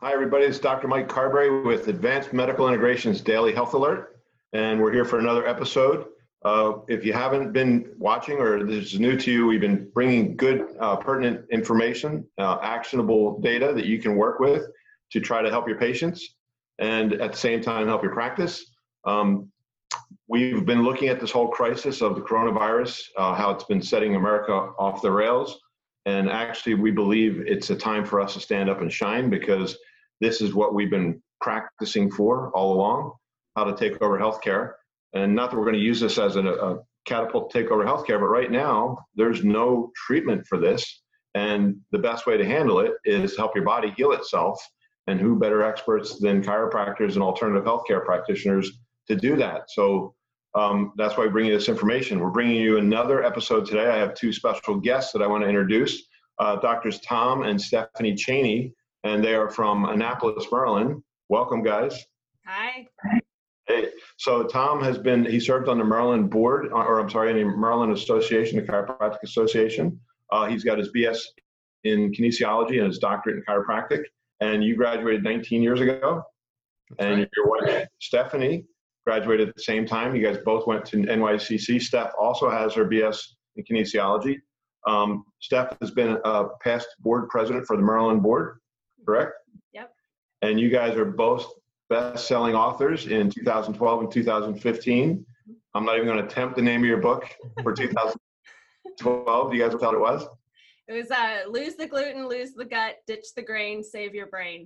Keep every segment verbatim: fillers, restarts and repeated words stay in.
Hi, everybody. It's Doctor Mike Carberry with Advanced Medical Integrations Daily Health Alert, and we're here for another episode. Uh, if you haven't been watching or this is new to you, we've been bringing good, uh, pertinent information, uh, actionable data that you can work with to try to help your patients and at the same time help your practice. Um, we've been looking at this whole crisis of the coronavirus, uh, how it's been setting America off the rails. And actually, we believe it's a time for us to stand up and shine because this is what we've been practicing for all along, how to take over healthcare. And not that we're going to use this as a, a catapult to take over healthcare, but right now, there's no treatment for this. And the best way to handle it is help your body heal itself. And who better experts than chiropractors and alternative healthcare practitioners to do that? So um, that's why we bring you this information. We're bringing you another episode today. I have two special guests that I want to introduce, uh, Doctors Tom and Stephanie Cheney, and they are from Annapolis, Maryland. Welcome, guys. Hi. Hey, so Tom has been, he served on the Maryland board, or I'm sorry, the Maryland Association, the Chiropractic Association. Uh, he's got his B S in kinesiology and his doctorate in chiropractic. And you graduated nineteen years ago. That's and right. Your wife, Stephanie, graduated at the same time. You guys both went to N Y C C. Steph also has her B S in kinesiology. Um, Steph has been a past board president for the Maryland board, correct? Yep. And you guys are both best-selling authors in two thousand twelve and two thousand fifteen. I'm not even going to attempt the name of your book for two thousand twelve. Do you guys know what it was? It was uh, lose the gluten, lose the gut, ditch the grain, save your brain.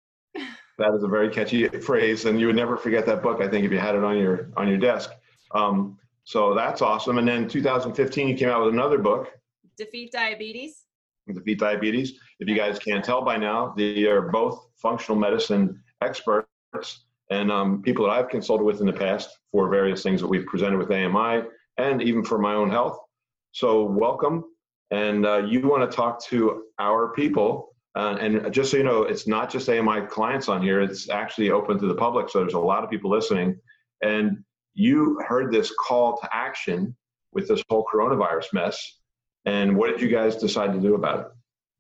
That is a very catchy phrase, and you would never forget that book, I think, if you had it on your on your desk. Um, so that's awesome. And then two thousand fifteen, you came out with another book, Defeat Diabetes. Defeat Diabetes. If you guys can't tell by now, they are both functional medicine experts and um, people that I've consulted with in the past for various things that we've presented with A M I and even for my own health. So welcome. And uh, you want to talk to our people. Uh, and just so you know, it's not just A M I clients on here. It's actually open to the public. So there's a lot of people listening. And you heard this call to action with this whole coronavirus mess. And what did you guys decide to do about it?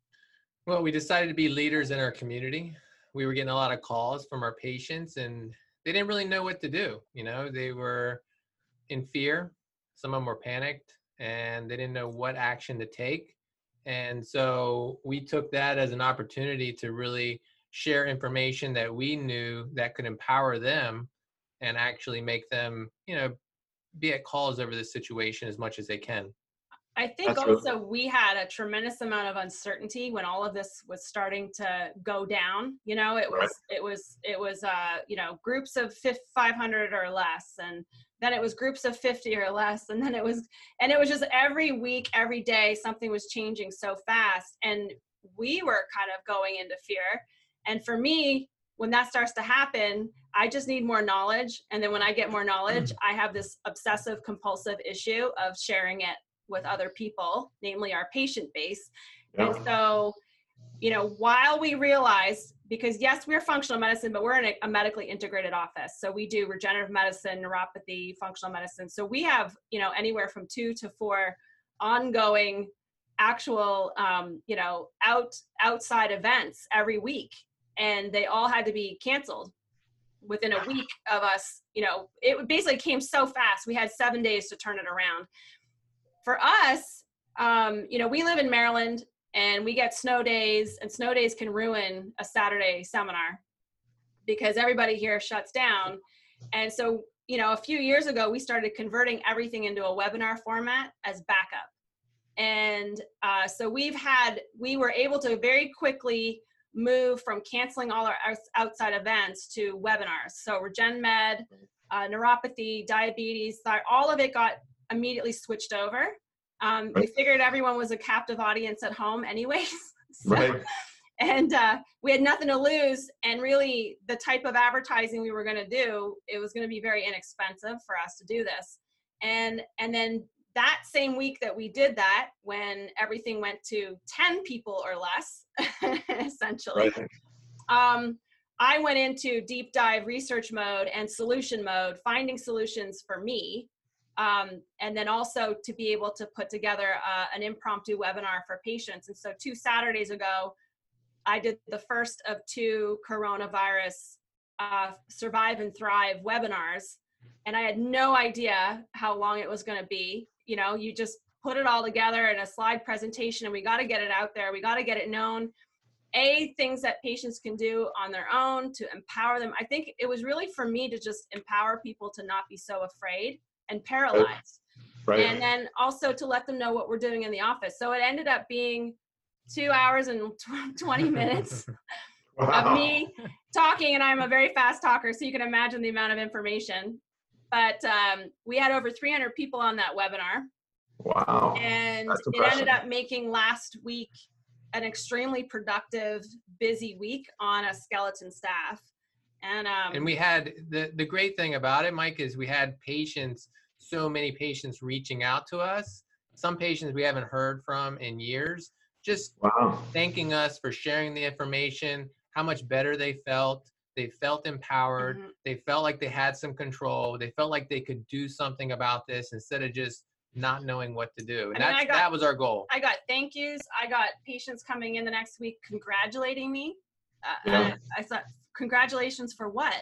Well, we decided to be leaders in our community. We were getting a lot of calls from our patients and they didn't really know what to do. You know, they were in fear. Some of them were panicked and they didn't know what action to take. And so we took that as an opportunity to really share information that we knew that could empower them and actually make them, you know, be at calls over this situation as much as they can. I think That's also really- we had a tremendous amount of uncertainty when all of this was starting to go down. You know, it was, Right. it was, it was, uh, you know, groups of five hundred or less. And then it was groups of fifty or less. And then it was, and it was just every week, every day, something was changing so fast. And we were kind of going into fear. And for me, when that starts to happen, I just need more knowledge. And then when I get more knowledge, I have this obsessive compulsive issue of sharing it with other people, namely our patient base. Yeah. And so, you know, while we realize, because yes, we're functional medicine, but we're in a, a medically integrated office. So we do regenerative medicine, neuropathy, functional medicine. So we have, you know, anywhere from two to four ongoing actual, um, you know, out outside events every week. And they all had to be canceled within a week of us, you know, it basically came so fast. We had seven days to turn it around. For us, um, you know, we live in Maryland and we get snow days, and snow days can ruin a Saturday seminar because everybody here shuts down. And so, you know, a few years ago, we started converting everything into a webinar format as backup. And uh, so we've had, we were able to very quickly move from canceling all our outside events to webinars. So RegenMed, uh, neuropathy, diabetes, all of it got immediately switched over. Um, Right. We figured everyone was a captive audience at home anyways. So, Right. and uh, we had nothing to lose. And really the type of advertising we were going to do, it was going to be very inexpensive for us to do this. And, and then that same week that we did that, when everything went to ten people or less, essentially, Right. um, I went into deep dive research mode and solution mode, finding solutions for me. Um, and then also to be able to put together uh, an impromptu webinar for patients. And so two Saturdays ago, I did the first of two coronavirus uh, Survive and Thrive webinars, and I had no idea how long it was going to be. You know, you just put it all together in a slide presentation, and we got to get it out there. We got to get it known. A, things that patients can do on their own to empower them. I think it was really for me to just empower people to not be so afraid and paralyzed. Right. And then also to let them know what we're doing in the office. So it ended up being two hours and twenty minutes wow. of me talking, and I'm a very fast talker, so you can imagine the amount of information. But um, we had over three hundred people on that webinar. Wow. And it ended up making last week an extremely productive, busy week on a skeleton staff. And um, and we had, the, the great thing about it, Mike, is we had patients, so many patients reaching out to us. Some patients we haven't heard from in years, just wow. thanking us for sharing the information, how much better they felt. They felt empowered. Mm-hmm. They felt like they had some control. They felt like they could do something about this instead of just not knowing what to do. And I mean, that's, got, that was our goal. I got thank yous. I got patients coming in the next week congratulating me. Uh, yeah. I, I thought, congratulations for what?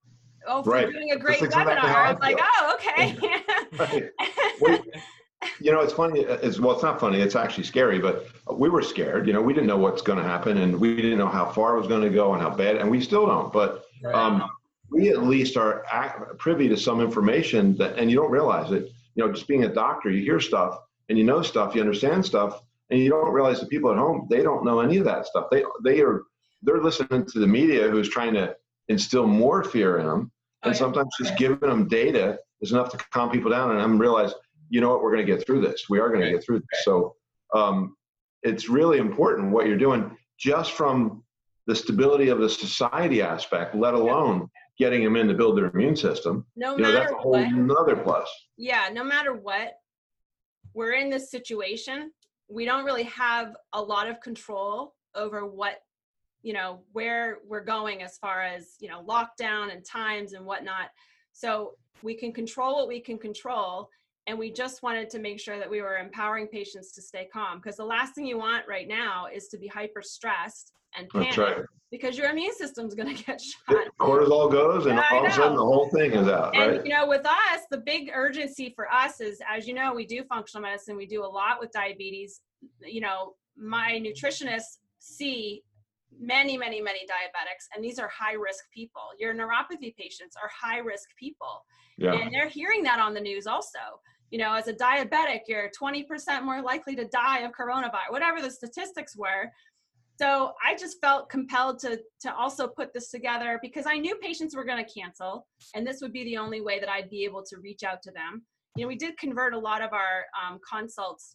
Oh, for right. doing a great webinar. Exactly I was like, oh, okay. Right. Well, you know, it's funny. It's, well, it's not funny. It's actually scary, but we were scared. You know, we didn't know what's going to happen, and we didn't know how far it was going to go and how bad, and we still don't. But um, we at least are privy to some information that, and you don't realize it. You know, just being a doctor, you hear stuff and you know stuff, you understand stuff, and you don't realize the people at home, they don't know any of that stuff. They they are they're listening to the media who's trying to instill more fear in them, and oh, yeah. sometimes just giving them data is enough to calm people down and them realize, you know what, we're going to get through this. We are going to get through this. So um, it's really important what you're doing, just from the stability of the society aspect, let alone getting them in to build their immune system. No you know, matter that's a whole what. Another plus. Yeah, no matter what, we're in this situation. We don't really have a lot of control over what, you know, where we're going as far as, you know, lockdown and times and whatnot. So we can control what we can control. And we just wanted to make sure that we were empowering patients to stay calm, because the last thing you want right now is to be hyper stressed and panic. That's right. Because your immune system's going to get shot. Cortisol goes, and all of a sudden the whole thing is out, and, right? you know, with us, the big urgency for us is, as you know, we do functional medicine. We do a lot with diabetes. You know, my nutritionists see many, many, many diabetics, and these are high-risk people. Your neuropathy patients are high-risk people. Yeah. And they're hearing that on the news also. You know, as a diabetic, you're twenty percent more likely to die of coronavirus, whatever the statistics were. So I just felt compelled to, to also put this together, because I knew patients were going to cancel, and this would be the only way that I'd be able to reach out to them. You know, we did convert a lot of our um, consults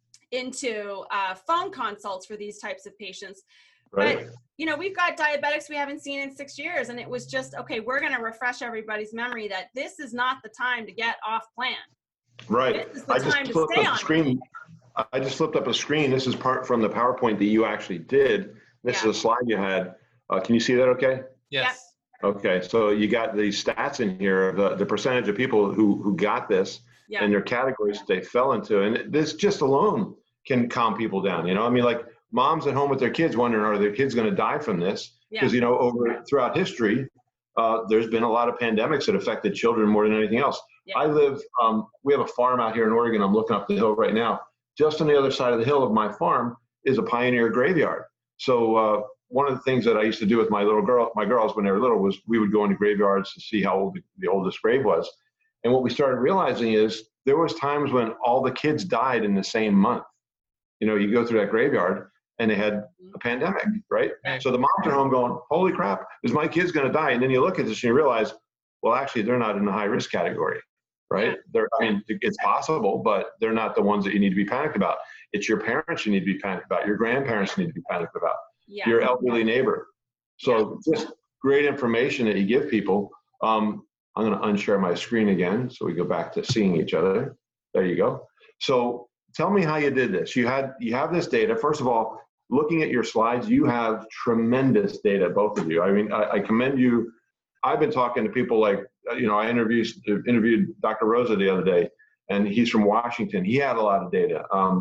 into uh, phone consults for these types of patients. Right. But, you know, we've got diabetics we haven't seen in six years. And it was just, okay, we're going to refresh everybody's memory that this is not the time to get off plan. Right. This is the I time just to flipped stay up on the screen. I just flipped up a screen. This is part from the PowerPoint that you actually did. This yeah. is a slide you had. Uh, can you see that okay? Yes. Okay. So you got these stats in here, the, the percentage of people who, who got this yeah. and their categories that they fell into. And this just alone can calm people down. You know, I mean, like moms at home with their kids wondering, are their kids going to die from this? Because, yeah. you know, over throughout history, uh, there's been a lot of pandemics that affected children more than anything else. Yeah. I live, um, we have a farm out here in Oregon. I'm looking up the hill right now. Just on the other side of the hill of my farm is a Pioneer graveyard. So uh, one of the things that I used to do with my little girl, my girls when they were little, was we would go into graveyards to see how old the, the oldest grave was. And what we started realizing is there was times when all the kids died in the same month. You know, you go through that graveyard and they had a pandemic, right? right. So the moms are home going, holy crap, is my kid's going to die? And then you look at this and you realize, well, actually, they're not in the high risk category. Right? They're, I mean, it's possible, but they're not the ones that you need to be panicked about. It's your parents you need to be panicked about. Your grandparents need to be panicked about. Yeah. Your elderly neighbor. So yeah. just great information that you give people. Um, I'm going to unshare my screen again so we go back to seeing each other. There you go. So tell me how you did this. You had you have this data. First of all, looking at your slides, you have tremendous data, both of you. I mean, I, I commend you. I've been talking to people like, you know, I interviewed, interviewed Doctor Rosa the other day, and he's from Washington. He had a lot of data. Um,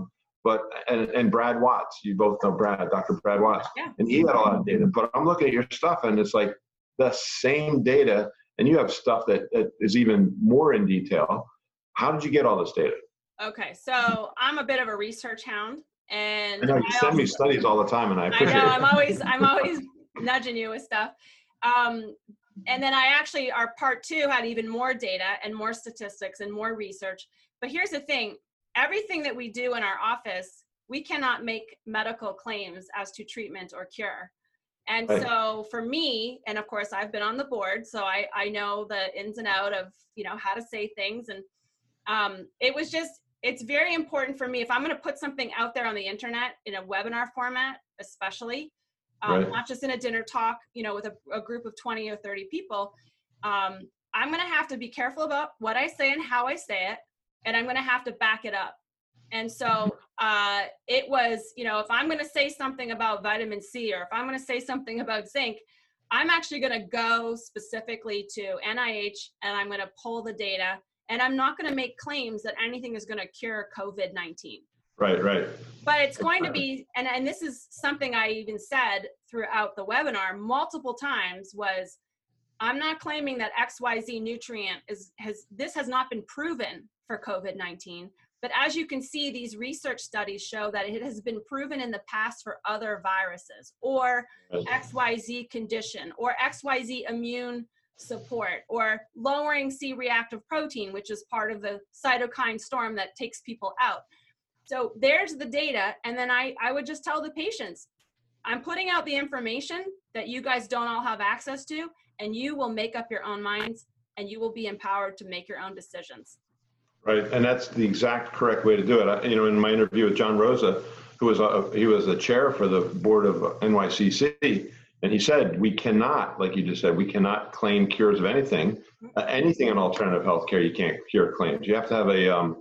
but, and, and Brad Watts, you both know Brad, Doctor Brad Watts, Yeah. and he had a lot of data, but I'm looking at your stuff and it's like the same data, and you have stuff that, that is even more in detail. How did you get all this data? Okay, so I'm a bit of a research hound, and I know you I send me also- studies all the time, and I I appreciate know it. I'm always I'm always nudging you with stuff. Um, and then I actually, our part two had even more data and more statistics and more research. But here's the thing, everything that we do in our office, we cannot make medical claims as to treatment or cure. And Right. so for me, and of course I've been on the board, so I, I know the ins and out of, you know, how to say things. And um, it was just, it's very important for me, if I'm going to put something out there on the internet in a webinar format, especially, um, Right. not just in a dinner talk, you know, with a, a group of twenty or thirty people, um, I'm going to have to be careful about what I say and how I say it, and I'm going to have to back it up. And so uh, it was, you know, if I'm going to say something about vitamin C, or if I'm going to say something about zinc, I'm actually going to go specifically to N I H, and I'm going to pull the data, and I'm not going to make claims that anything is going to cure COVID nineteen. Right, right. But it's going to be, and, and this is something I even said throughout the webinar multiple times, was I'm not claiming that X Y Z nutrient is, has, this has not been proven for COVID nineteen. But as you can see, these research studies show that it has been proven in the past for other viruses, or X Y Z condition, or X Y Z immune support, or lowering C-reactive protein, which is part of the cytokine storm that takes people out. So there's the data. And then I, I would just tell the patients, I'm putting out the information that you guys don't all have access to, and you will make up your own minds, and you will be empowered to make your own decisions. Right, and that's the exact correct way to do it. I, you know, in my interview with John Rosa, who was a, he was the chair for the board of N Y C C, and he said, we cannot, like you just said, we cannot claim cures of anything. Uh, anything in alternative healthcare, you can't cure claims. You have to have a, um,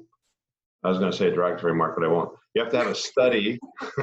I was going to say a derogatory mark, but I won't. You have to have a study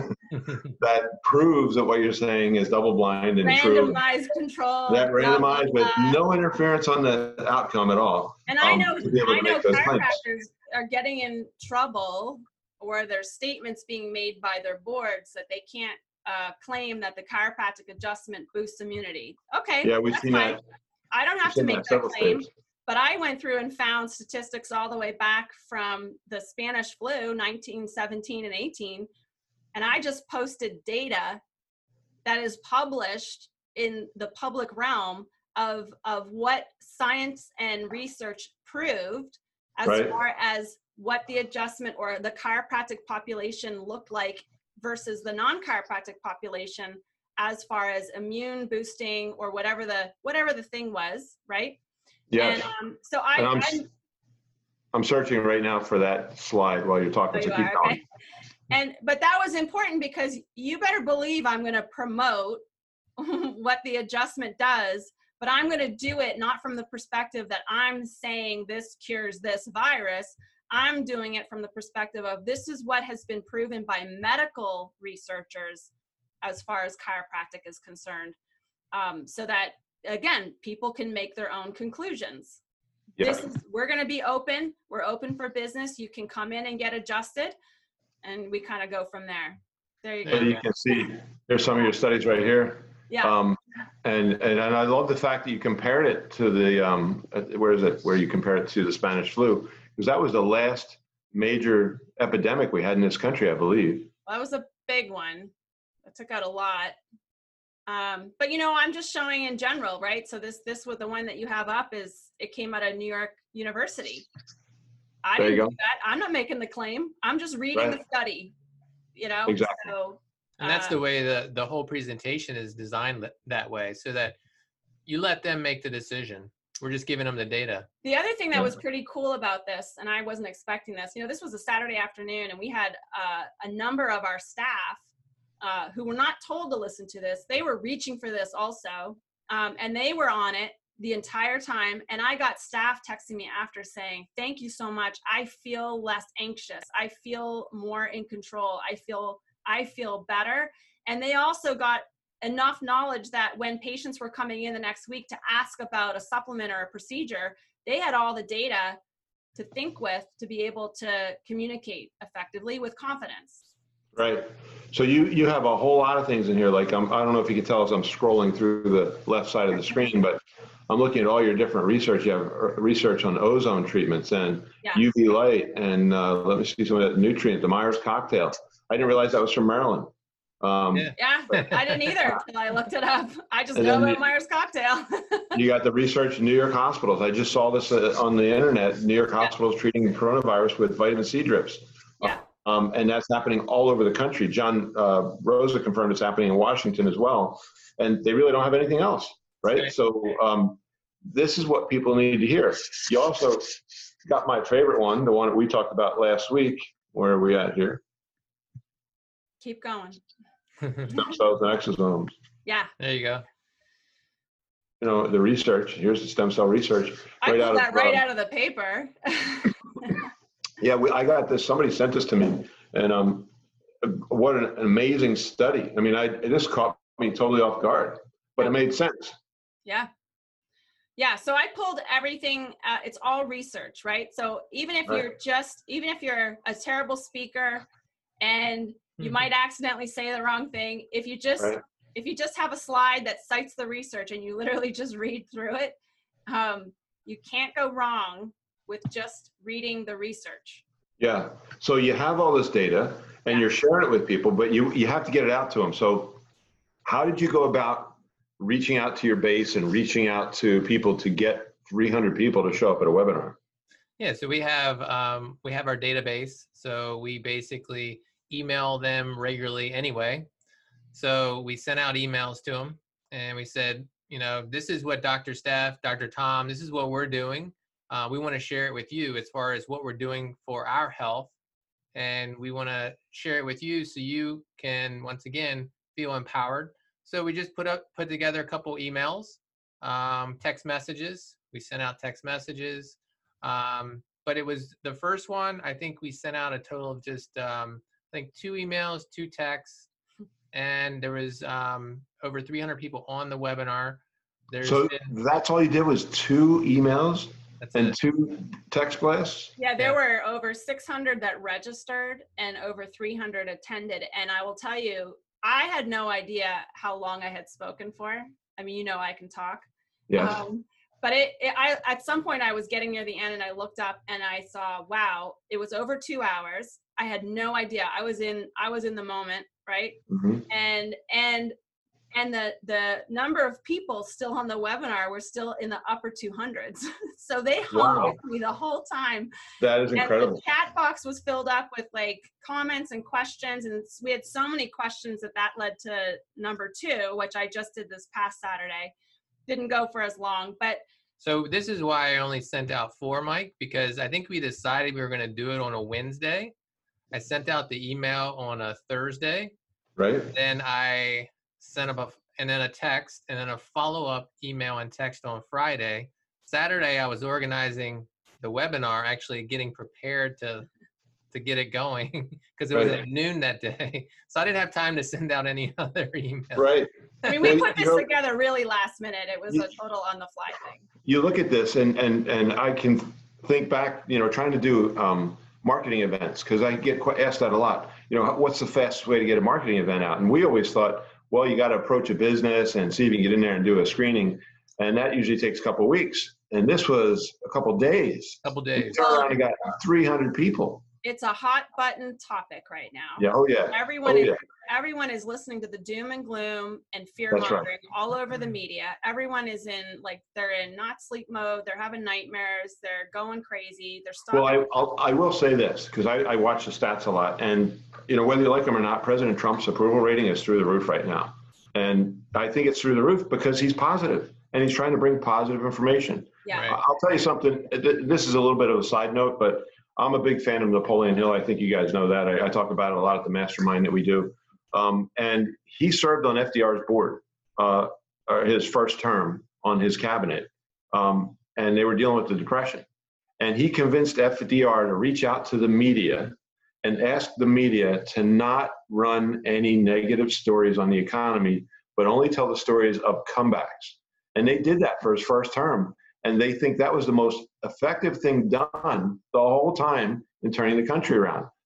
that proves that what you're saying is double-blind and true. Randomized control. That randomized with blah, blah, blah. no interference on the outcome at all. And I um, know, to be able to I know make those claims. chiropractors are getting in trouble, or there's statements being made by their boards that they can't uh, claim that the chiropractic adjustment boosts immunity. Okay, Yeah, we've that's seen fine. that. I don't have We've to seen make that that several claim. states. But I went through and found statistics all the way back from the Spanish flu, nineteen seventeen and eighteen. And I just posted data that is published in the public realm of, of what science and research proved as Right. far as what the adjustment or the chiropractic population looked like versus the non-chiropractic population, as far as immune boosting or whatever the, whatever the thing was, right? Yes. And um, so I, And I'm, I'm, I'm searching right now for that slide while you're talking, oh, so you keep are, going. okay. And, but that was important, because you better believe I'm going to promote what the adjustment does, but I'm going to do it not from the perspective that I'm saying this cures this virus. I'm doing it from the perspective of, this is what has been proven by medical researchers as far as chiropractic is concerned. Um, so that, again, people can make their own conclusions. Yeah. This is, we're going to be open. We're open for business. You can come in and get adjusted, and we kind of go from there. There you So go. you can see, there's some of your studies right here. Yeah. Um, and, and, and I love the fact that you compared it to the, um, uh, where is it, where you compare it to the Spanish flu, because that was the last major epidemic we had in this country, I believe. Well, that was a big one. That took out a lot. Um, but you know, I'm just showing in general, right? So this, this was the one that you have up, is it came out of New York University. I There you didn't go. do that. I'm not making the claim. I'm just reading Right. the study, you know? Exactly. So, And that's uh, the way the, the whole presentation is designed that- that way, so that you let them make the decision. We're just giving them the data. The other thing that Yeah. was pretty cool about this, and I wasn't expecting this, you know, this was a Saturday afternoon, and we had uh, a number of our staff uh, who were not told to listen to this. They were reaching for this also, um, and they were on it the entire time. And I got staff texting me after saying, thank you so much. I feel less anxious. I feel more in control. I feel, I feel better. And they also got enough knowledge that when patients were coming in the next week to ask about a supplement or a procedure, they had all the data to think with, to be able to communicate effectively with confidence. Right. So you, you have a whole lot of things in here. Like, I'm, I don't know if you can tell as I'm scrolling through the left side of the screen, but I'm looking at all your different research. You have uh, research on ozone treatments and Yeah. U V light. And uh, let me see some of that nutrient, the Myers cocktail. I didn't realize that was from Maryland. Um, Yeah. Yeah, I didn't either until I looked it up. I just And know then about the- Myers cocktail. You got the research in New York hospitals. I just saw this uh, on the internet. New York hospitals treating coronavirus with vitamin C drips. Yeah. Um, and that's happening all over the country. John uh, Rosa confirmed it's happening in Washington as well. And they really don't have anything else, right? Okay. So um, this is what people need to hear. You also got my favorite one, the one that we talked about last week. Where are we at here? Keep going. Stem cells and exosomes. Yeah, There you go. You know, the research, here's the stem cell research. I right pulled out that of, right um, out of the paper. Yeah, we, I got this, somebody sent this to me, and um, what an amazing study. I mean, I this caught me totally off guard, but it made sense. Yeah. Yeah. So I pulled everything. Uh, it's all research, right? So even if Right. you're just, even if you're a terrible speaker and you Mhm. might accidentally say the wrong thing, if you just, Right. if you just have a slide that cites the research and you literally just read through it, um, you can't go wrong with just reading the research. Yeah, so you have all this data, and Yeah. you're sharing it with people, but you, you have to get it out to them. So how did you go about reaching out to your base and reaching out to people to get three hundred people to show up at a webinar? Yeah, so we have um, we have our database. So we basically email them regularly anyway. So we sent out emails to them, and we said, you know, this is what Doctor Steph, Doctor Tom, this is what we're doing. Uh, we want to share it with you as far as what we're doing for our health, and we want to share it with you so you can once again feel empowered. So we just put up put together a couple emails, um, text messages. We sent out text messages. Um, but it was the first one, I think we sent out a total of just, um, I think two emails, two texts, and there was um, over three hundred people on the webinar. There's So been, that's all you did was two emails that's and it. two text blasts? Yeah, there Yeah. were over six hundred that registered and over three hundred attended. And I will tell you, I had no idea how long I had spoken for. I mean, you know, I can talk. Yes. Um, but it, it, I, at some point I was getting near the end and I looked up and I saw, wow, it was over two hours. I had no idea. I was in, I was in the moment, right? Mhm. And, and, and the, the number of people still on the webinar were still in the upper two hundreds. So they hung Wow. with me the whole time. That is And incredible. the chat box was filled up with like comments and questions. And we had so many questions that that led to number two, which I just did this past Saturday. Didn't go for as long, but So this is why I only sent out four, Mike, because I think we decided we were going to do it on a Wednesday. I sent out the email on a Thursday. Right? Then I sent up a, and then a text, and then a follow-up email and text on Friday. Saturday, I was organizing the webinar, actually getting prepared to to get it going because it was Right. at noon that day. So I didn't have time to send out any other emails. Right. I mean, we Well, put you this know- together really last minute. It was You- a total on the fly thing. You look at this, and and and I can think back, you know, trying to do um, marketing events, because I get quite asked that a lot. You know, what's the fastest way to get a marketing event out? And we always thought, well, you got to approach a business and see if you can get in there and do a screening, and that usually takes a couple of weeks. And this was a couple of days. Couple You days. turn around and got three hundred people. It's a hot button topic right now. Yeah. Oh yeah. Everyone Oh is yeah. everyone is listening to the doom and gloom and fear That's right. mongering all over the media. Everyone is in like they're in not sleep mode. They're having nightmares. They're going crazy. They're stopping. Well, I I'll, I will say this, because I, I watch the stats a lot, and you know, whether you like them or not, President Trump's approval rating is through the roof right now, and I think it's through the roof because he's positive and he's trying to bring positive information. yeah. Right. I'll tell you something. th- This is a little bit of a side note, but I'm a big fan of Napoleon Hill. I think you guys know that. I, I talk about it a lot at the mastermind that we do. Um, and he served on F D R's board, uh, or his first term on his cabinet. Um, and they were dealing with the Depression. And he convinced F D R to reach out to the media and ask the media to not run any negative stories on the economy, but only tell the stories of comebacks. And they did that for his first term. And they think that was the most effective thing done the whole time in turning the country around.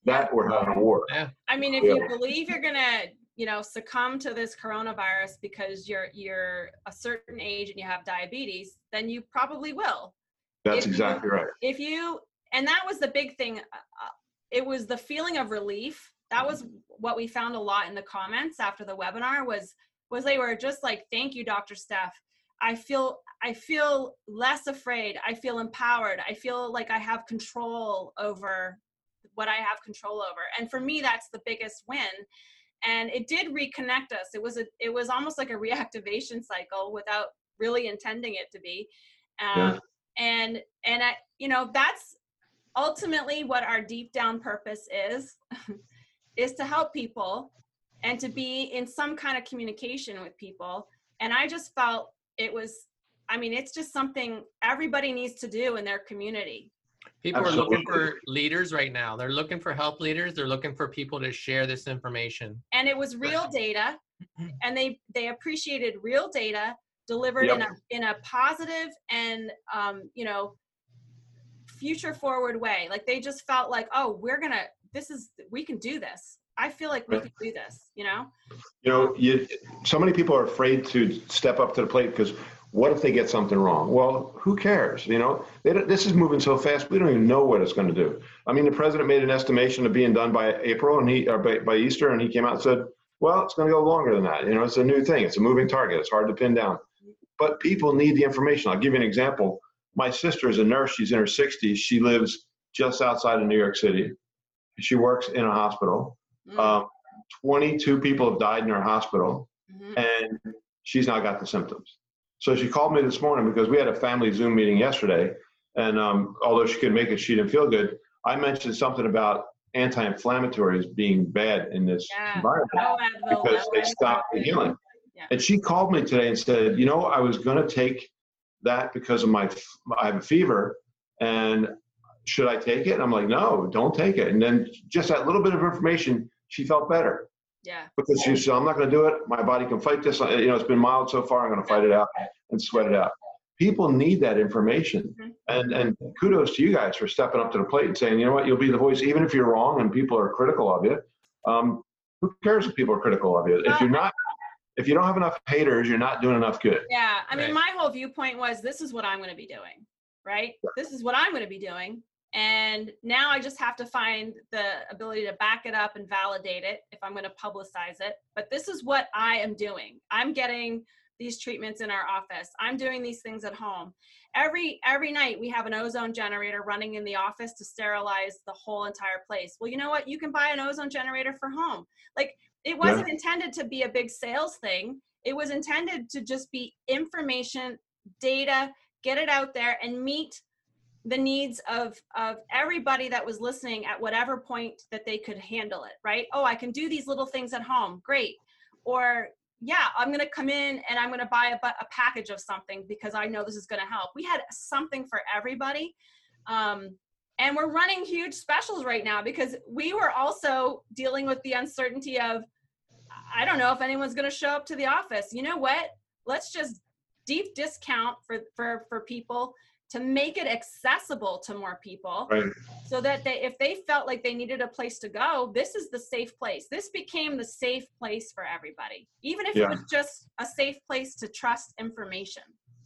that we're having a war. Yeah. I mean, if Yeah. you believe you're gonna, you know, succumb to this coronavirus because you're you're a certain age and you have diabetes, then you probably will. That's If you- exactly right. If you, and that was the big thing. Uh, it was the feeling of relief. That was what we found a lot in the comments after the webinar was was they were just like, "Thank you, Doctor Steph. I feel I feel less afraid. I feel empowered. I feel like I have control over what I have control over." And for me, that's the biggest win. And it did reconnect us. It was a it was almost like a reactivation cycle without really intending it to be. Um, Yeah. And and I, you know, that's ultimately what our deep down purpose is, is to help people and to be in some kind of communication with people. And I just felt it was, I mean, it's just something everybody needs to do in their community. People are Absolutely. looking for leaders right now. They're looking for help leaders. They're looking for people to share this information. And it was real data, and they they appreciated real data delivered Yep. in a in a positive and um, you know, future forward way. Like they just felt like, oh, we're gonna, this is, we can do this. I feel like we Right. can do this, you know? You know, you, so many people are afraid to step up to the plate because what if they get something wrong? Well, who cares? You know, they don't, this is moving so fast, we don't even know what it's going to do. I mean, the president made an estimation of being done by April and he, or by, by Easter, and he came out and said, well, it's going to go longer than that. You know, it's a new thing. It's a moving target. It's hard to pin down. But people need the information. I'll give you an example. My sister is a nurse. She's in her sixties. She lives just outside of New York City. She works in a hospital. Mm, Um, twenty-two people have died in her hospital, mhm. and she's now got the symptoms. So she called me this morning because we had a family Zoom meeting yesterday, and um, although she couldn't make it, she didn't feel good. I mentioned something about anti-inflammatories being bad in this Yeah. environment No Advil, because no they Advil. stop the healing. Yeah. And she called me today and said, you know, I was going to take that because of my, I have a fever, and should I take it? And I'm like, no, don't take it. And then just that little bit of information, she felt better Yeah. because she said, I'm not going to do it. My body can fight this. You know, it's been mild so far. I'm going to fight it out and sweat it out. People need that information. Mhm. And, and kudos to you guys for stepping up to the plate and saying, you know what, you'll be the voice, even if you're wrong and people are critical of you. Um, who cares if people are critical of you? If you're not, if you don't have enough haters, you're not doing enough good. Yeah. I mean, Right. my whole viewpoint was, this is what I'm going to be doing, right? This is what I'm going to be doing. And now I just have to find the ability to back it up and validate it if I'm going to publicize it. But this is what I am doing. I'm getting these treatments in our office. I'm doing these things at home. Every every night we have an ozone generator running in the office to sterilize the whole entire place. Well, you know what? You can buy an ozone generator for home. Like, it wasn't intended to be a big sales thing. It was intended to just be information, data, get it out there and meet the needs of, of everybody that was listening at whatever point that they could handle it, right? Oh, I can do these little things at home. Great. Or, yeah, I'm going to come in and I'm going to buy a, bu- a package of something because I know this is going to help. We had something for everybody. Um, and we're running huge specials right now because we were also dealing with the uncertainty of, I don't know if anyone's going to show up to the office. You know what? Let's just deep discount for, for, for people to make it accessible to more people, Right. so that they, if they felt like they needed a place to go, this is the safe place. This became the safe place for everybody, even if Yeah. it was just a safe place to trust information,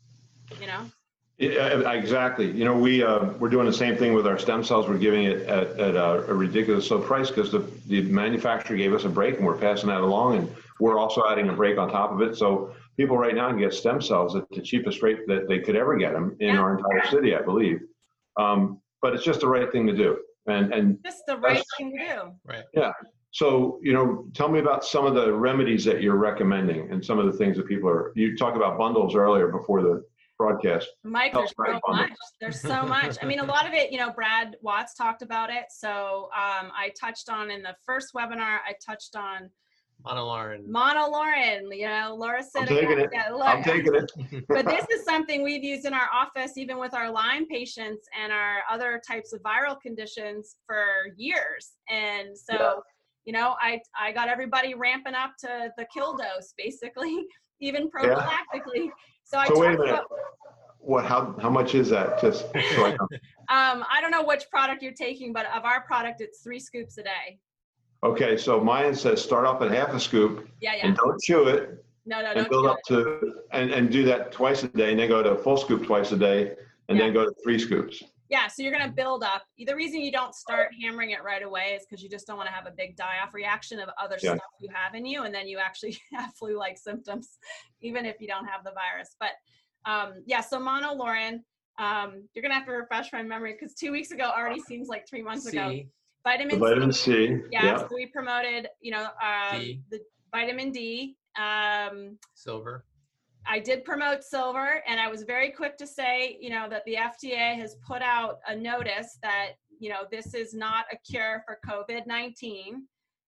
you know? Yeah, exactly. You know, we, uh, we're doing the same thing with our stem cells. We're giving it at, at a, a ridiculous low price because the, the manufacturer gave us a break and we're passing that along, and we're also adding a break on top of it. So people right now can get stem cells at the cheapest rate that they could ever get them in Yeah. our entire city, I believe. Um, but it's just the right thing to do. And, and Just the right thing to do. yeah. So, you know, tell me about some of the remedies that you're recommending and some of the things that people are, you talked about bundles earlier before the broadcast. Mike, Help there's right so bundle. much. There's so much. I mean, a lot of it, you know, Brad Watts talked about it. So um, I touched on in the first webinar, I touched on Monolaurin. monolaurin. You know, Laura said I'm taking it. Yeah, Laura- I'm taking it. But this is something we've used in our office, even with our Lyme patients and our other types of viral conditions for years. And so, Yeah. you know, I, I got everybody ramping up to the kill dose, basically, even prophylactically. So I So wait a talked minute. about, what, how, how much is that? Just so I know. Um, I don't know which product you're taking, but of our product, it's three scoops a day. Okay, so mine says start off at half a scoop Yeah, yeah. and don't chew it. No, no, And don't build chew up it. to, and, and do that twice a day, and then go to a full scoop twice a day, and Yeah. then go to three scoops. Yeah, so you're gonna build up. The reason you don't start hammering it right away is because you just don't want to have a big die-off reaction of other Yeah. stuff you have in you, and then you actually have flu-like symptoms, even if you don't have the virus. But um, yeah, so monolaurin, um, you're gonna have to refresh my memory because two weeks ago already seems like three months ago. C, The Vitamin vitamin C. C, Yeah, yeah, so we promoted, you know, um, D. the vitamin D. Um, silver. I did promote silver, and I was very quick to say, you know, that the F D A has put out a notice that, you know, this is not a cure for COVID nineteen.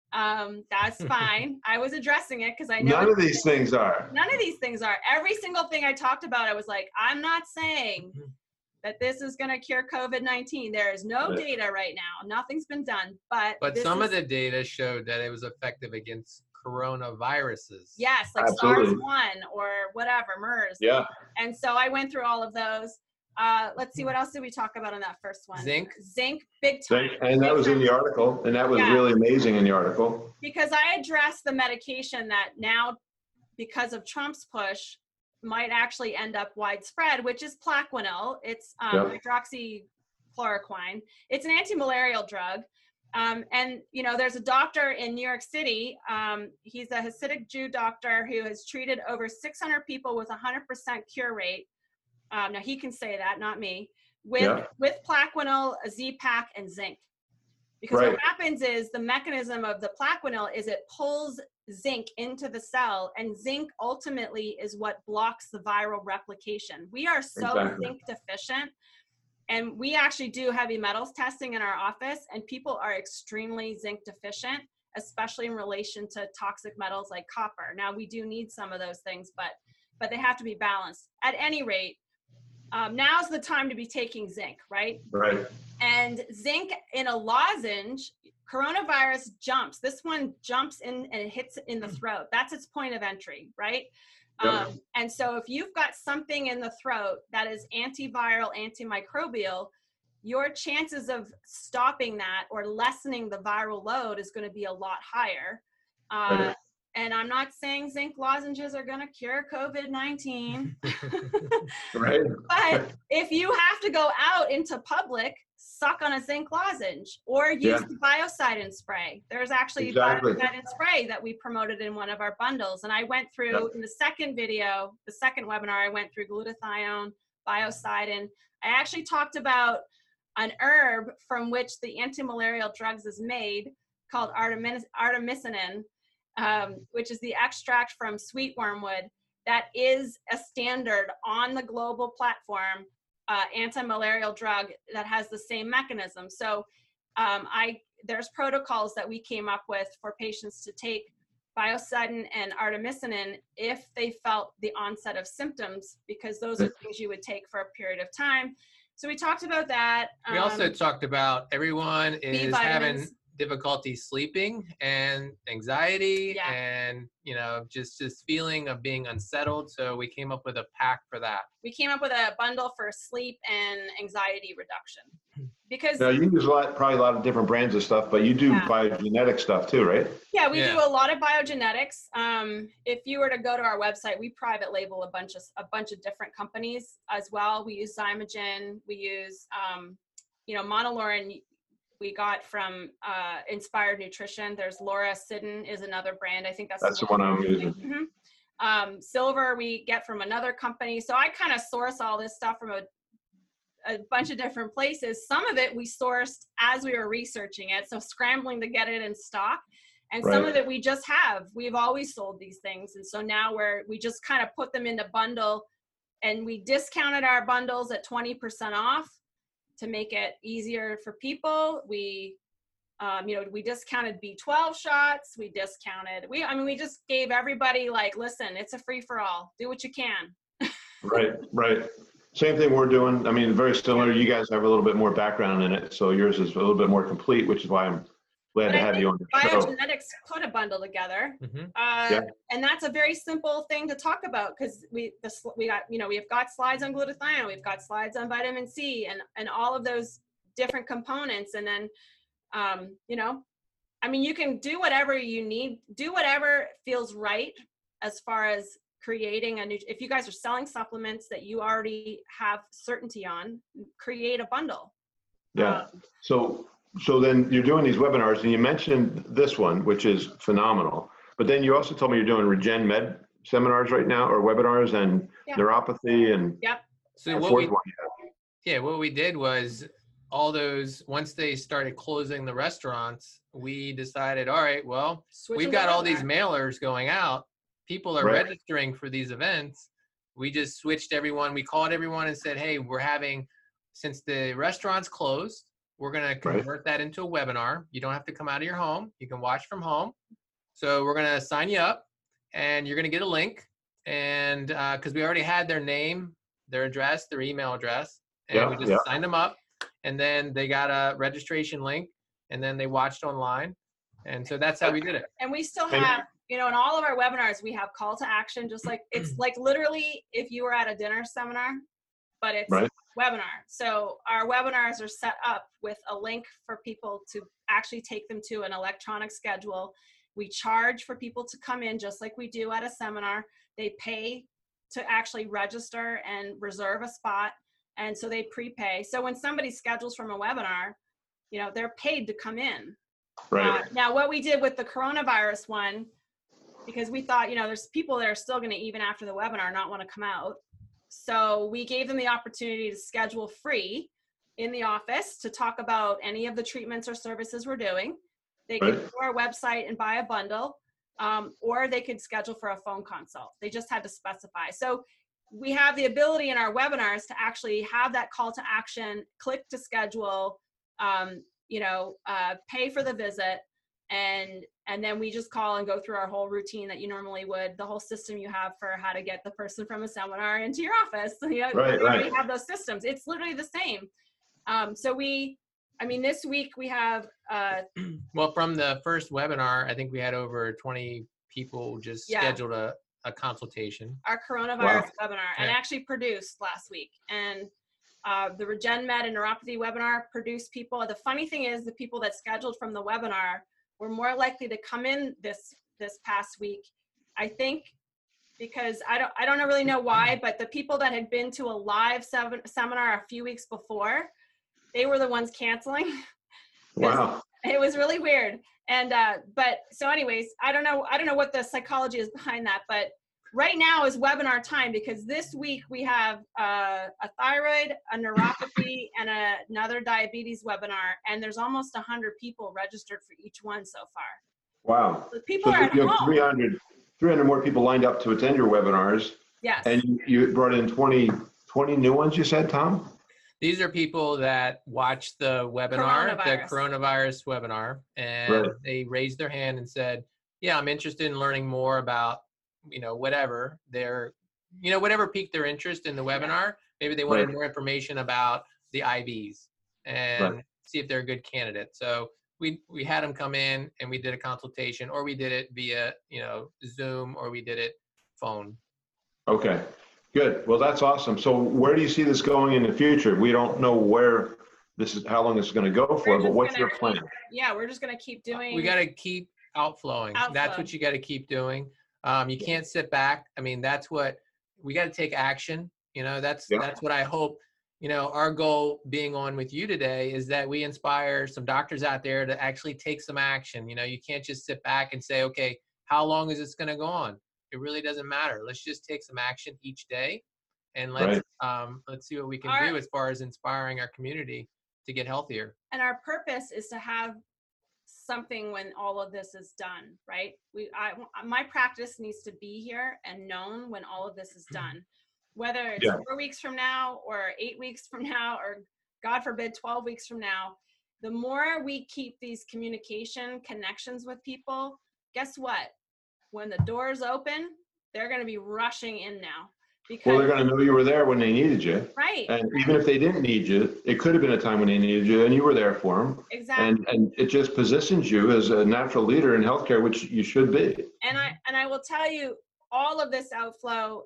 Um, that's fine. I was addressing it because I know none of these things are. none of these things are. Every single thing I talked about, I was like, I'm not saying that this is going to cure COVID nineteen. There is no Right. data right now. Nothing's been done, but But this some is, of the data showed that it was effective against coronaviruses. yes, like Absolutely. SARS one or whatever, MERS. Yeah, And so I went through all of those. Uh, let's see, what else did we talk about on that first one? Zinc. Zinc, big time. and that Big was in time. the article, and that was Yeah. really amazing in the article. Because I addressed the medication that now, because of Trump's push, might actually end up widespread, which is Plaquenil. It's um, Yeah. hydroxychloroquine. It's an anti-malarial drug. Um, and, you know, there's a doctor in New York City. Um, he's a Hasidic Jew doctor who has treated over six hundred people with a one hundred percent cure rate. Um, now, he can say that, not me, with, Yeah. with Plaquenil, Z-Pak, and zinc. Because Right. what happens is the mechanism of the Plaquenil is it pulls zinc into the cell, and zinc ultimately is what blocks the viral replication. We are so Exactly. zinc deficient, and we actually do heavy metals testing in our office, and people are extremely zinc deficient, especially in relation to toxic metals like copper. Now, we do need some of those things, but but they have to be balanced. At any rate, um, now's the time to be taking zinc, right? Right. And zinc in a lozenge, coronavirus jumps. This one jumps in and it hits in the throat. That's its point of entry, right? Yep. Um, and so if you've got something in the throat that is antiviral, antimicrobial, your chances of stopping that or lessening the viral load is going to be a lot higher. Uh, Right. And I'm not saying zinc lozenges are going to cure COVID nineteen. Right. But if you have to go out into public, suck on a zinc lozenge or use Yeah. the biocidin spray. There's actually Exactly. biocidin spray that we promoted in one of our bundles. And I went through Yep. in the second video, the second webinar, I went through glutathione, biocidin. I actually talked about an herb from which the antimalarial drugs is made called artemis- artemisinin, um, which is the extract from sweet wormwood that is a standard on the global platform uh, anti-malarial drug that has the same mechanism. So um, I there's protocols that we came up with for patients to take biocidin and artemisinin if they felt the onset of symptoms, because those are things you would take for a period of time. So we talked about that. We also Um, talked about everyone is having vitamins. difficulty sleeping and anxiety Yeah. and, you know, just this feeling of being unsettled. So we came up with a pack for that. we came up with a bundle for sleep and anxiety reduction because Now you use a lot, probably a lot of different brands of stuff, but you do Yeah. biogenetic stuff too, right? yeah, we Yeah. do a lot of biogenetics. Um, if you were to go to our website, we private label a bunch of a bunch of different companies as well. We use Zymogen. We use, um, you know, monolaurin. We got from uh, Inspired Nutrition. There's Laura Sidden is another brand. I think that's That's the one I'm using. Mhm. Um, silver we get from another company. So I kind of source all this stuff from a, a bunch of different places. Some of it we sourced as we were researching it, so scrambling to get it in stock. And some Right. of it we just have. We've always sold these things, and so now we're we just kind of put them in a bundle, and we discounted our bundles at twenty percent off to make it easier for people. We Um, you know, we discounted B twelve shots. We discounted, we, I mean, we just gave everybody like, listen, it's a free for all. Do what you can. Right, right. Same thing we're doing. I mean, very similar. You guys have a little bit more background in it, so yours is a little bit more complete, which is why I'm Glad But to I have think you on the show. biogenetics put a bundle together, Mhm. uh, Yeah. and that's a very simple thing to talk about because we the, sl- we got you know we've got slides on glutathione, we've got slides on vitamin C, and and all of those different components, and then um, you know, I mean, you can do whatever you need, do whatever feels right as far as creating a new. If you guys are selling supplements that you already have certainty on, create a bundle. Yeah. Um, So, so then you're doing these webinars, and you mentioned this one, which is phenomenal. But then you also told me you're doing Regen Med seminars right now, or webinars, and Yeah. neuropathy, and yep. So the what fourth we one you have. yeah, what we did was all those once they started closing the restaurants, we decided, all right, well, Switch we've them to got all these webinar. mailers going out. People are Right. registering for these events. We just switched everyone. We called everyone and said, hey, we're having, since the restaurant's closed, we're going to convert that into a webinar. You don't have to come out of your home. You can watch from home. So we're going to sign you up, and you're going to get a link. And because we already had their name, their address, their email address, and Yeah, we just yeah. signed them up. And then they got a registration link, and then they watched online. And so that's how we did it. And we still And- have, you know, in all of our webinars, we have call to action, just like it's like literally if you were at a dinner seminar, but it's Right. webinar. So our webinars are set up with a link for people to actually take them to an electronic schedule. We charge for people to come in just like we do at a seminar. They pay to actually register and reserve a spot. And so they prepay. So when somebody schedules from a webinar, you know, they're paid to come in. Right. Uh, now, what we did with the coronavirus one, because we thought, you know, there's people that are still going to, even after the webinar, not want to come out. So we gave them the opportunity to schedule free in the office to talk about any of the treatments or services we're doing. They could Right. go to our website and buy a bundle, um, or they could schedule for a phone consult. They just had to specify. So we have the ability in our webinars to actually have that call to action, click to schedule, um, you know, uh, pay for the visit, and and then we just call and go through our whole routine that you normally would, the whole system you have for how to get the person from a seminar into your office. You know, Right, we already right. have those systems. It's literally the same. Um, so we, I mean, this week we have, uh, Well, from the first webinar, I think we had over twenty people just Yeah. scheduled a, a consultation. our coronavirus Wow. webinar and Yeah. actually produced last week. And uh, the Regen Med and neuropathy webinar produced people. The funny thing is the people that scheduled from the webinar were more likely to come in this this past week. I think because I don't I don't really know why, but the people that had been to a live seven, seminar a few weeks before, they were the ones canceling. Wow. It was really weird. And uh, but so anyways, I don't know I don't know what the psychology is behind that, but right now is webinar time because this week we have uh, a thyroid, a neuropathy, and a, another diabetes webinar, and there's almost one hundred people registered for each one so far. Wow. So people So are at you have home. three hundred, three hundred more people lined up to attend your webinars, Yes. and you, you brought in twenty, twenty new ones, you said, Tom? These are people that watched the webinar, the Coronavirus. coronavirus webinar, and Right. they raised their hand and said, yeah, I'm interested in learning more about, you know, whatever their, you know, whatever piqued their interest in the webinar. Maybe they wanted Right. more information about the I Vs and Right. see if they're a good candidate. So we, we had them come in and we did a consultation, or we did it via, you know, Zoom, or we did it phone. Okay, good. Well, that's awesome. So where do you see this going in the future? We don't know where this is, how long this is going to go for, We're but just what's gonna your plan? Yeah, we're just gonna keep doing. We got to keep outflowing. That's Outflow. what you got to keep doing. Um, you can't sit back. I mean, that's what we got to take action. You know, that's Yeah. that's what I hope. You know, our goal being on with you today is that we inspire some doctors out there to actually take some action. You know, you can't just sit back and say, okay, how long is this going to go on? It really doesn't matter. Let's just take some action each day, and let's um, let's see what we can Our- do as far as inspiring our community to get healthier. And our purpose is to have something when all of this is done, right? We, I, my practice needs to be here and known when all of this is done, whether it's Yeah. four weeks from now or eight weeks from now, or God forbid, twelve weeks from now. The more we keep these communication connections with people, guess what? When the doors open, they're going to be rushing in now. Because, well, they're going to know you were there when they needed you. right. And even if they didn't need you, it could have been a time when they needed you and you were there for them. Exactly. And, and it just positions you as a natural leader in healthcare, which you should be. And I, and I will tell you, all of this outflow,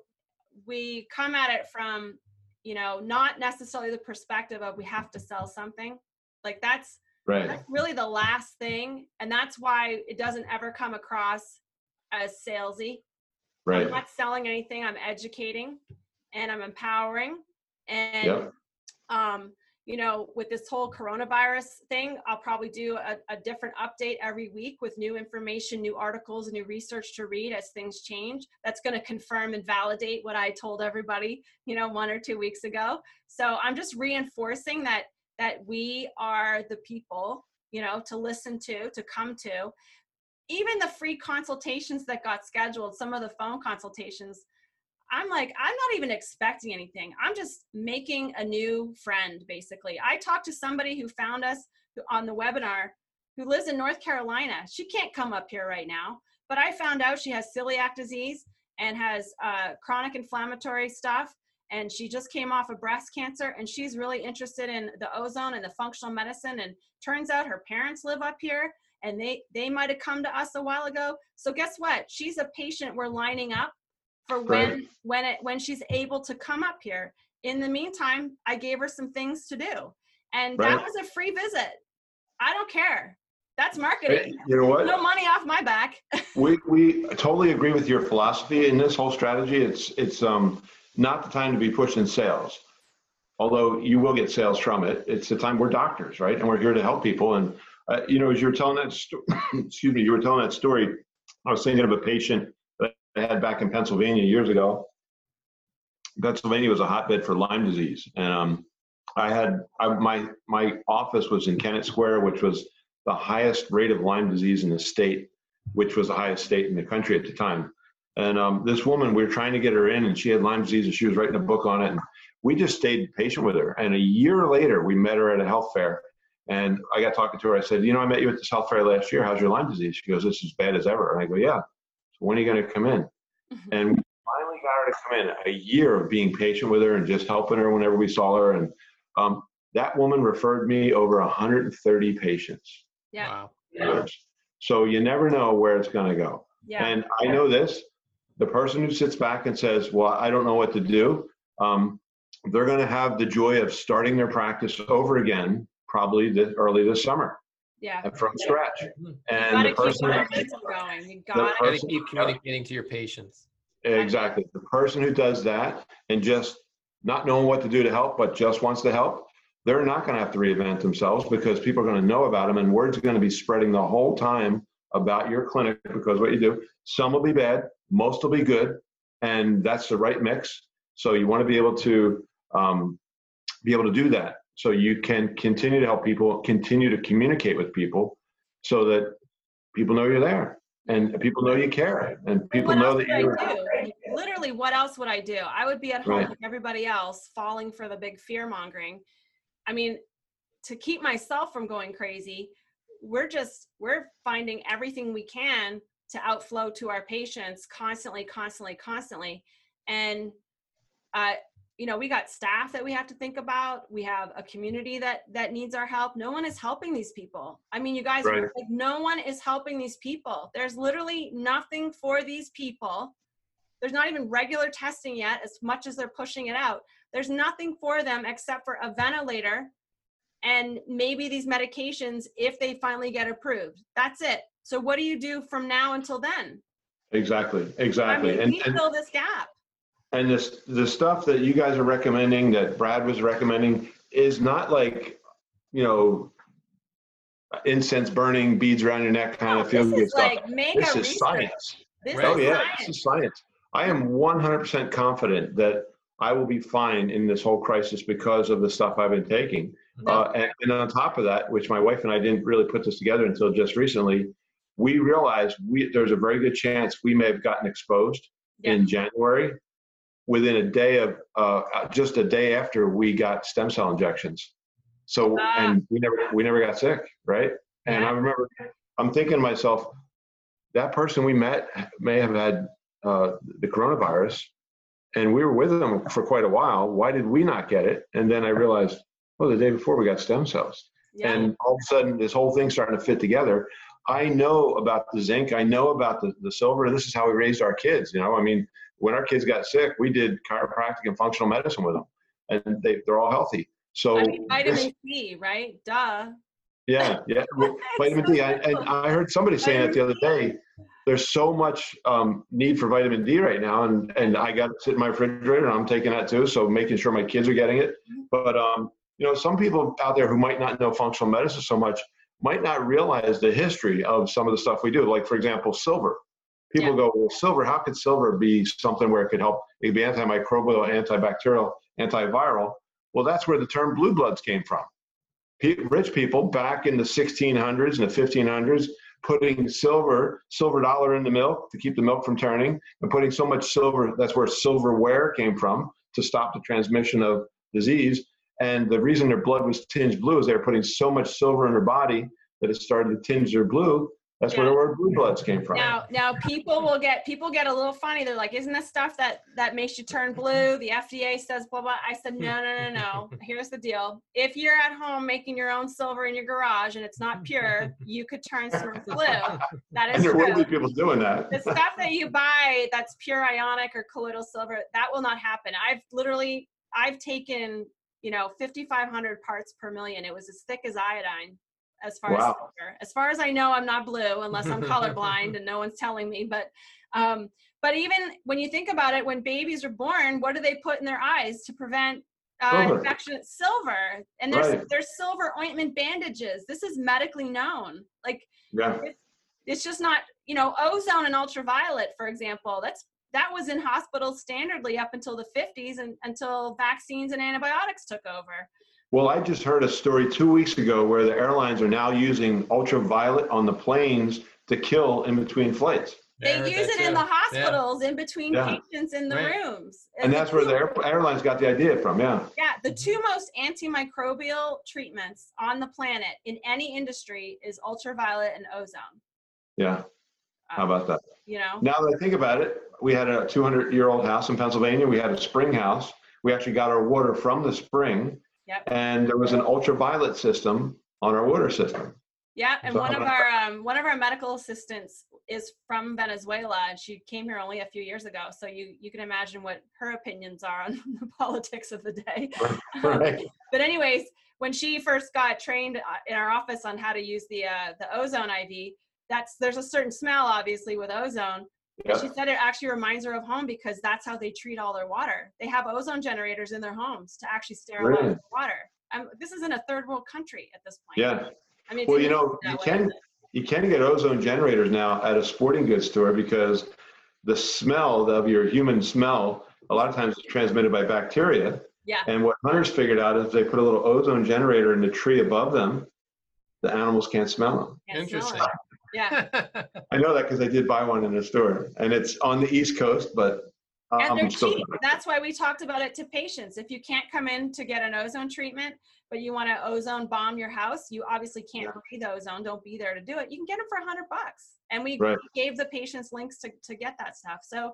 we come at it from, you know, not necessarily the perspective of we have to sell something. Like that's, right. that's really the last thing. And that's why it doesn't ever come across as salesy. Right. I'm not selling anything. I'm educating and I'm empowering. And, Yep. um, you know, with this whole coronavirus thing, I'll probably do a, a different update every week with new information, new articles, new research to read as things change. That's going to confirm and validate what I told everybody, you know, one or two weeks ago. So I'm just reinforcing that, that we are the people, you know, to listen to, to come to. Even the free consultations that got scheduled, some of the phone consultations, I'm like, I'm not even expecting anything. I'm just making a new friend, basically. I talked to somebody who found us on the webinar who lives in North Carolina. She can't come up here right now, but I found out she has celiac disease and has uh, chronic inflammatory stuff. And she just came off of breast cancer and she's really interested in the ozone and the functional medicine. And turns out her parents live up here and they, they might've come to us a while ago. So guess what? She's a patient we're lining up for when, Right. when it, when she's able to come up here. In the meantime, I gave her some things to do. And Right. that was a free visit. I don't care. That's marketing. Hey, you know what? No money off my back. we we totally agree with your philosophy in this whole strategy. It's it's um not the time to be pushing sales, although you will get sales from it. It's the time we're doctors, right? And we're here to help people. And uh, you know, as you were telling that, sto- excuse me, you were telling that story. I was thinking of a patient that I had back in Pennsylvania years ago. Pennsylvania was a hotbed for Lyme disease, and um, I had I, my my office was in Kennett Square, which was the highest rate of Lyme disease in the state, which was the highest state in the country at the time. And um, this woman, we were trying to get her in, and she had Lyme disease, and she was writing a book on it. And we just stayed patient with her. And a year later, we met her at a health fair, and I got talking to her. I said, "You know, I met you at this health fair last year. How's your Lyme disease?" She goes, "It's as bad as ever." And I go, "Yeah. So when are you going to come in?" Mhm. And we finally got her to come in. A year of being patient with her and just helping her whenever we saw her. And um, that woman referred me over one hundred thirty patients. Yeah. Wow. So you never know where it's going to go. Yeah. And I know this, the person who sits back and says, well, I don't know what to do, um, they're going to have the joy of starting their practice over again, probably this, early this summer, Yeah. and from scratch. You And gotta the keep person, momentum going. You the gotta You gotta person, keep communicating to your patients. exactly, the person who does that and just not knowing what to do to help, but just wants to help, they're not going to have to reinvent themselves because people are going to know about them, and word's going to be spreading the whole time about your clinic because what you do. Some will be bad, most will be good, and that's the right mix. So you want to be able to um, be able to do that, so you can continue to help people, continue to communicate with people, so that people know you're there and people know you care, and people what know else that would you're. I do? Literally, what else would I do? I would be at home Right. like everybody else, falling for the big fear mongering. I mean, to keep myself from going crazy, we're just, we're finding everything we can to outflow to our patients constantly, constantly, constantly. And, uh, you know, we got staff that we have to think about. We have a community that, that needs our help. No one is helping these people. I mean, you guys, Right. like, no one is helping these people. There's literally nothing for these people. There's not even regular testing yet, as much as they're pushing it out. There's nothing for them except for a ventilator and maybe these medications if they finally get approved. That's it. So what do you do from now until then? Exactly, I exactly. mean, and, we and fill this gap. And this, the stuff that you guys are recommending, that Brad was recommending, is not like, you know, incense burning, beads around your neck kind No, of feel this good is stuff. like make This a is research. science. This Right. Oh is yeah, science. this is science. I am one hundred percent confident that I will be fine in this whole crisis because of the stuff I've been taking. No. Uh, and, and on top of that, which my wife and I didn't really put this together until just recently, we realized we, there's a very good chance we may have gotten exposed Yeah. in January within a day of, uh, just a day after we got stem cell injections. So, Ah. and we never, we never got sick, right? And Yeah. I remember, I'm thinking to myself, that person we met may have had uh, the coronavirus, and we were with them for quite a while. Why did we not get it? And then I realized, oh, the day before we got stem cells. Yeah. And all of a sudden, this whole thing's starting to fit together. I know about the zinc. I know about the, the silver. And this is how we raised our kids. You know, I mean, when our kids got sick, we did chiropractic and functional medicine with them, and they, they're all healthy. So I mean, vitamin this, C, right? Duh. yeah, yeah. Well, vitamin D. I, and I heard somebody saying it the other day. There's so much um, need for vitamin D right now, and and I got it sit in my refrigerator, and I'm taking that too. So making sure my kids are getting it. But um, you know, some people out there who might not know functional medicine so much might not realize the history of some of the stuff we do. Like, for example, silver. People Yeah. go, well, silver, how could silver be something where it could help? It could be antimicrobial, antibacterial, antiviral. Well, that's where the term blue bloods came from. Pe- rich people back in the sixteen hundreds and the fifteen hundreds putting silver, silver dollar in the milk to keep the milk from turning, and putting so much silver, that's where silverware came from, to stop the transmission of disease. And the reason their blood was tinged blue is they were putting so much silver in their body that it started to tinge their blue. That's Yeah. where the word blue bloods came from. Now, now people will get people get a little funny. They're like, "Isn't this stuff that that makes you turn blue?" The F D A says blah blah. I said, "No, no, no, no. Here's the deal. If you're at home making your own silver in your garage and it's not pure, you could turn Smurf blue. That And is there will be true. people doing that. The stuff that you buy that's pure ionic or colloidal silver, that will not happen. I've literally I've taken you know fifty-five hundred parts per million. It was as thick as iodine. As far Wow. as silver. As far as I know, I'm not blue unless I'm colorblind and no one's telling me. But, um, but even when you think about it, when babies are born, what do they put in their eyes to prevent uh, Silver. infection? Silver. And there's Right. there's silver ointment bandages. This is medically known. Like Yeah. it's, it's just not, you know, ozone and ultraviolet, for example. That's that was in hospitals standardly up until the fifties and until vaccines and antibiotics took over. Well, I just heard a story two weeks ago where the airlines are now using ultraviolet on the planes to kill in between flights. They Yeah, I heard use that it in too. the hospitals in between Yeah. patients in the Right. rooms. And that's where the two- air, airlines got the idea from, yeah. Yeah, the two most antimicrobial treatments on the planet in any industry is ultraviolet and ozone. Yeah, how Um, about that? You know? Now that I think about it, we had a two hundred year old house in Pennsylvania. We had a spring house. We actually got our water from the spring. Yep. And there was an ultraviolet system on our water system. Yeah, and So one how of about our um, one of our medical assistants is from Venezuela, and she came here only a few years ago. So you you can imagine what her opinions are on the politics of the day. Right. But anyways, when she first got trained uh, in our office on how to use the uh, the ozone I V, that's there's a certain smell obviously with ozone. Yeah. And she said it actually reminds her of home because that's how they treat all their water. They have ozone generators in their homes to actually sterilize Really? the water. Um, this is in a third world country at this point. Yeah. I mean, Well, it's you know, that you way. can you can get ozone generators now at a sporting goods store because the smell of your human smell a lot of times is transmitted by bacteria. Yeah. And what hunters figured out is they put a little ozone generator in the tree above them, the animals can't smell them. Can't smell Interesting. it. Yeah. I know that because I did buy one in the store, and it's on the East Coast, but And um, they're still- cheap. That's why we talked about it to patients. If you can't come in to get an ozone treatment, but you want to ozone bomb your house, you obviously can't Yeah. breathe ozone. Don't be there to do it. You can get them for a hundred bucks. And we Right. gave the patients links to, to get that stuff. So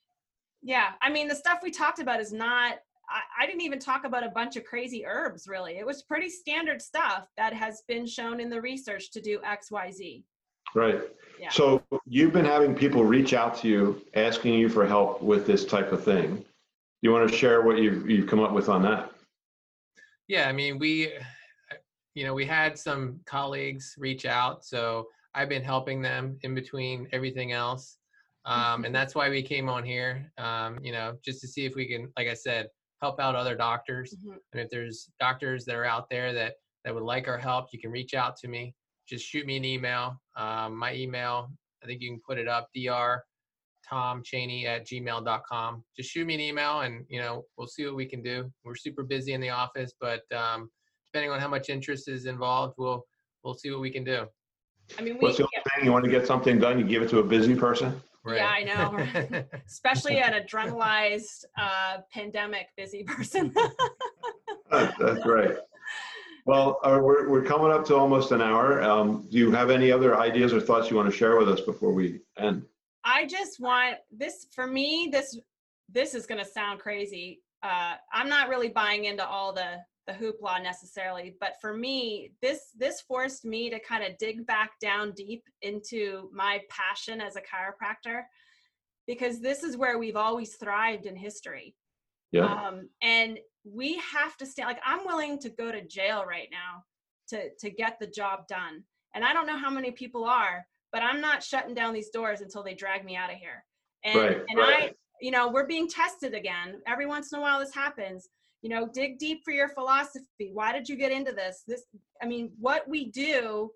yeah, I mean, the stuff we talked about is not, I, I didn't even talk about a bunch of crazy herbs really. It was pretty standard stuff that has been shown in the research to do X, Y, Z. Right. Yeah. So you've been having people reach out to you, asking you for help with this type of thing. You want to share what you've, you've come up with on that? Yeah, I mean, we, you know, we had some colleagues reach out, so I've been helping them in between everything else. Um, and that's why we came on here, um, you know, just to see if we can, like I said, help out other doctors. Mhm. And if there's doctors that are out there that, that would like our help, you can reach out to me. Just shoot me an email. Um, my email, I think you can put it up, dr tom cheney at gmail dot com. Just shoot me an email and, you know, we'll see what we can do. We're super busy in the office, but um, depending on how much interest is involved, we'll, we'll see what we can do. I mean, we, What's the only thing you want to get something done? You give it to a busy person? Yeah, I know. Especially an adrenalized uh, pandemic busy person. That's, that's great. Well, uh, we're, we're coming up to almost an hour. Um, do you have any other ideas or thoughts you want to share with us before we end? I just want this, for me, this this is going to sound crazy. Uh, I'm not really buying into all the, the hoopla necessarily, but for me, this, this forced me to kind of dig back down deep into my passion as a chiropractor, because this is where we've always thrived in history. Yeah. Um, and we have to stand, like, I'm willing to go to jail right now to, to get the job done. And I don't know how many people are, but I'm not shutting down these doors until they drag me out of here. And, Right, and right. I, you know, we're being tested again. Every once in a while this happens. You know, dig deep for your philosophy. Why did you get into this? This, I mean, what we do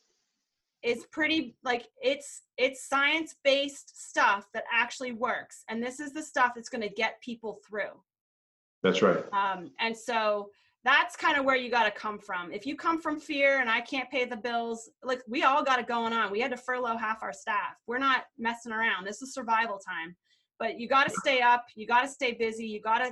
is pretty, like, it's, it's science-based stuff that actually works. And this is the stuff that's going to get people through. That's right. Um, and so that's kind of where you got to come from. If you come from fear and I can't pay the bills, like, we all got it going on. We had to furlough half our staff. We're not messing around. This is survival time. But you got to stay up. You got to stay busy. You got to,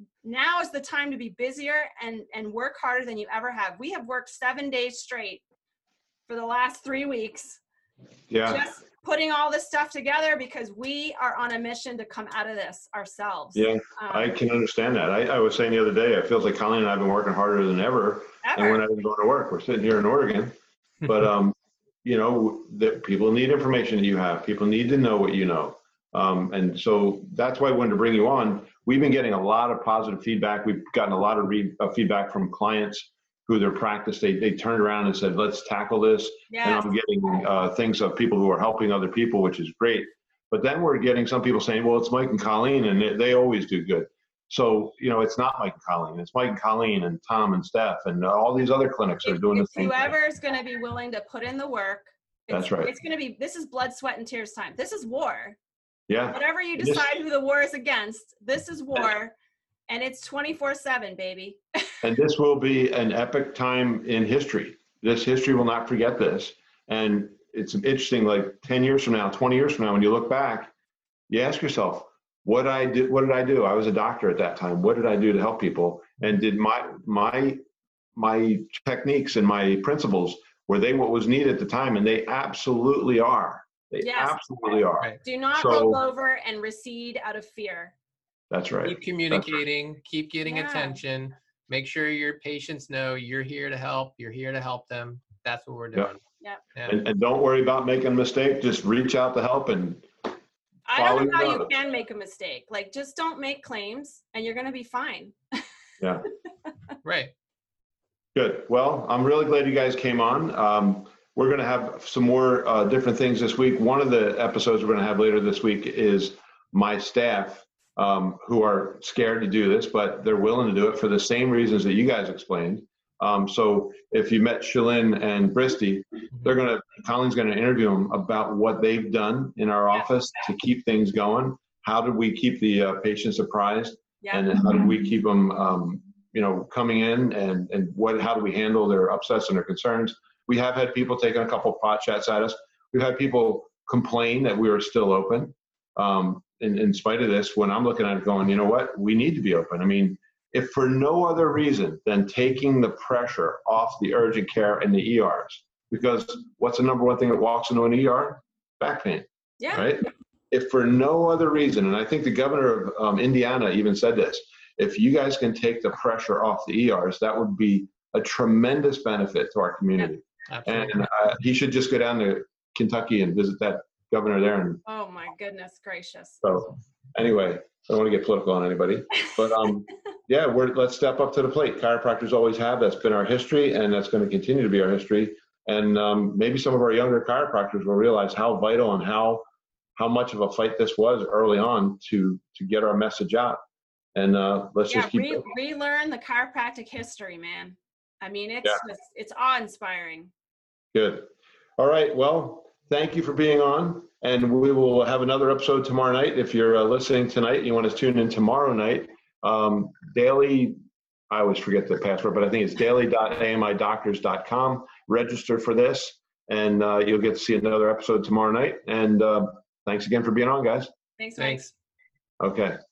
now is the time to be busier and, and work harder than you ever have. We have worked seven days straight for the last three weeks. Yeah. Just putting all this stuff together because we are on a mission to come out of this ourselves. Yeah, um, I can understand that. I, I was saying the other day, it feels like Colleen and I have been working harder than ever, ever. and we're not even going to work. We're sitting here in Oregon. But, um, you know, that people need information that you have. People need to know what you know. Um, and so that's why I wanted to bring you on. We've been getting a lot of positive feedback. We've gotten a lot of re- uh, feedback from clients who their practice, they, they turned around and said, let's tackle this. Yes. And I'm getting uh, things of people who are helping other people, which is great. But then we're getting some people saying, well, it's Mike and Colleen, and they, they always do good. So, you know, it's not Mike and Colleen. It's Mike and Colleen and Tom and Steph and all these other clinics are doing the It's same thing. whoever is going to be willing to put in the work. It's, That's right. It's going to be, this is blood, sweat, and tears time. This is war. Yeah. Whatever you And this- decide who the war is against, this is war. And it's twenty-four seven, baby. And this will be an epic time in history. This history will not forget this. And it's interesting, like ten years from now, twenty years from now, when you look back, you ask yourself, what I did, what did I do? I was a doctor at that time. What did I do to help people? And did my, my, my techniques and my principles, were they what was needed at the time? And they absolutely are. They Yes. absolutely are. Right. Do not So- roll over and recede out of fear. That's right. Keep communicating, keep getting Yeah. attention. Make sure your patients know you're here to help. You're here to help them. That's what we're doing. Yep. Yeah. And, and don't worry about making a mistake. Just reach out to help and I Follow don't know how your you nose. can make a mistake. Like, just don't make claims and you're going to be fine. yeah. Right. Good. Well, I'm really glad you guys came on. Um, we're going to have some more uh, different things this week. One of the episodes we're going to have later this week is my staff um, who are scared to do this, but they're willing to do it for the same reasons that you guys explained. Um, so if you met Shalyn and Bristy, they're going to, Colleen's going to interview them about what they've done in our office to keep things going. How did we keep the uh, patients apprised? Yeah. And then how do we keep them, um, you know, coming in and, and what, how do we handle their upsets and their concerns? We have had people taking a couple pot shots at us. We've had people complain that we were still open. Um, in, in spite of this, when I'm looking at it going, you know what, we need to be open. I mean, if for no other reason than taking the pressure off the urgent care and the E Rs, because what's the number one thing that walks into an E R? Back pain, Yeah. right? If for no other reason, and I think the governor of um, Indiana even said this, if you guys can take the pressure off the E Rs, that would be a tremendous benefit to our community. Absolutely. And uh, he should just go down to Kentucky and visit that governor there. And Oh my goodness gracious. so anyway, I don't want to get political on anybody, but um, yeah, we're, let's step up to the plate. Chiropractors always have. That's been our history, and that's going to continue to be our history. And um, maybe some of our younger chiropractors will realize how vital and how how much of a fight this was early on to to get our message out. And uh, let's Yeah, just keep. re- relearn the chiropractic history, man. I mean, it's Yeah. just, it's awe-inspiring. Good. All right. Well, thank you for being on. And we will have another episode tomorrow night. If you're uh, listening tonight, you want to tune in tomorrow night. Um, daily, I always forget the password, but I think it's daily dot a m i doctors dot com. Register for this, and uh, you'll get to see another episode tomorrow night. And uh, thanks again for being on, guys. Thanks, Mike. Thanks. Okay.